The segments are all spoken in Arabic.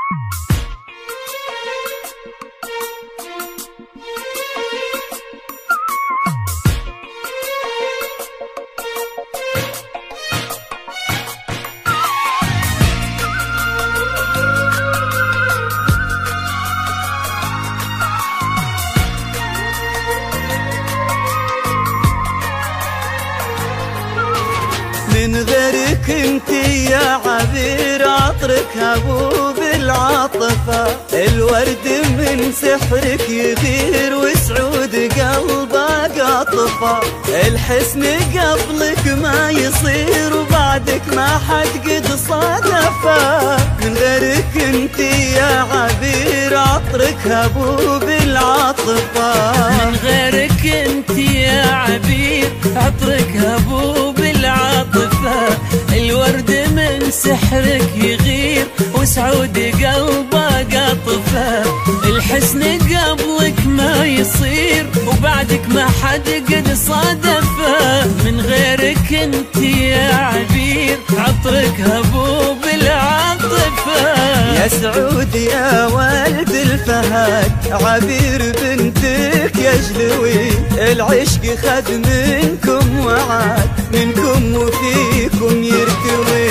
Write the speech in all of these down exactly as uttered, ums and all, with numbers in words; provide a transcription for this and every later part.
من غيرك انت يا عبير عطرك ابو بالعاطفة، الورد من سحرك يغير وسعود قلبه قاطفة، الحسن قبلك ما يصير وبعدك ما حد قد صادفه، من غيرك انت يا عبير عطرك ابو بالعاطفة، من غيرك انت يا عبير عطرك ابو بالعاطفة، الورد من سحرك يغير وسعود قلبه قاطفة، الحسن قبلك ما يصير وبعدك ما حد قد صادفه، من غيرك انت يا عبير عطرك ابو بالعاطفة. يا سعود يا ولد الفهد عبير بنتك يا جلوي، العشق خذ منكم وعاد منكم وفيكم يرتوي.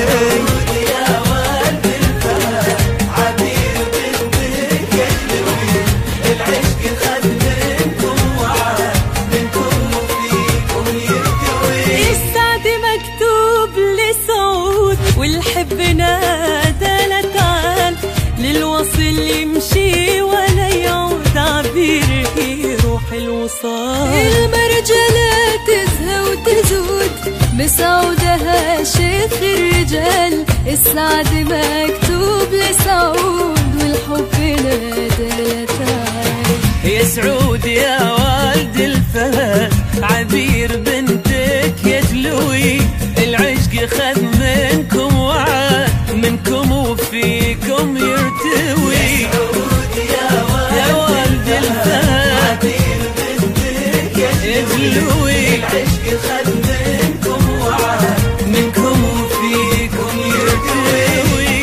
والحب نادى لتعال للوصل يمشي ولا يعود عبير يروح الوصال، المرجلة تزهى وتزود بسعودها شيخ الرجال، السعد مكتوب لسعود والحب نادى لتعال. يا سعود يا والد الفهد عبير بنتك يا جلوي، العشق خذ منكم وعاد منكم وفيكم يرتوي. يا سعود يا والد الفهد عبير بنتك يا جلوي، العشق خذ منكم وعاد منكم وفيكم يرتوي.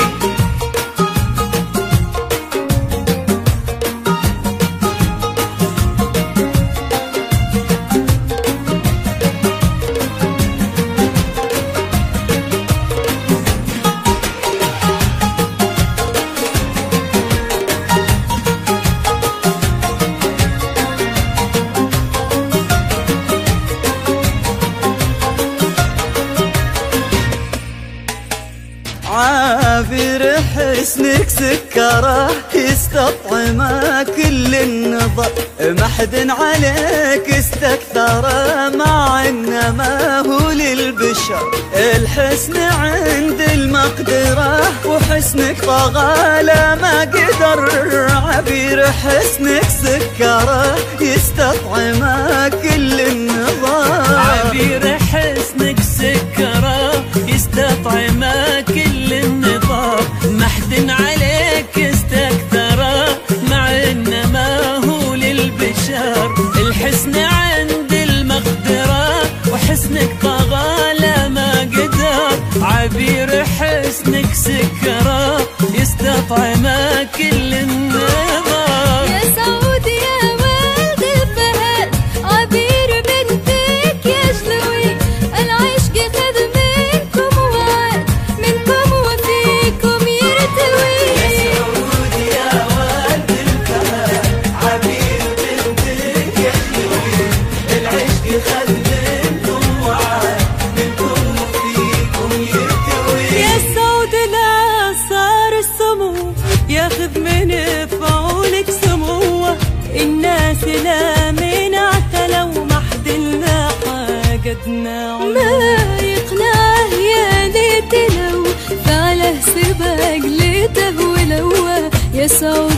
عابر حسنك سكره يستطعم كل النظر، ما حد عليك استكثره مع انما هو للبشر، الحسن عند المقدره وحسنك طغى لا ما قدر، عبير حسنك سكره يستطعم كل النظر، عبير حسنك سكره يستطعم كل النظام، ما حد عليك استكثره مع انما هو للبشر، الحسن عند المقدره وحسنك طغى لا ما قدر، عبير حسنك سكره يستطعم كل النظام. يا سعود يا ولد الفهد عبير بنتك يا جلوي، العشق خذ منكم وعاد منكم وفيكم يرتوي. يا سعود يا ولد الفهد عبير بنتك يا جلوي، العشق خذ منكم وعاد منكم وفيكم يرتوي. يا سعود لا صار السمو ياخذ من فعولك سموه، الناس لا من اعتلوا ما حد لنا حاجتنا ما يقنعه يا ليت لو فعله سباق ليته ولوه. يا سعود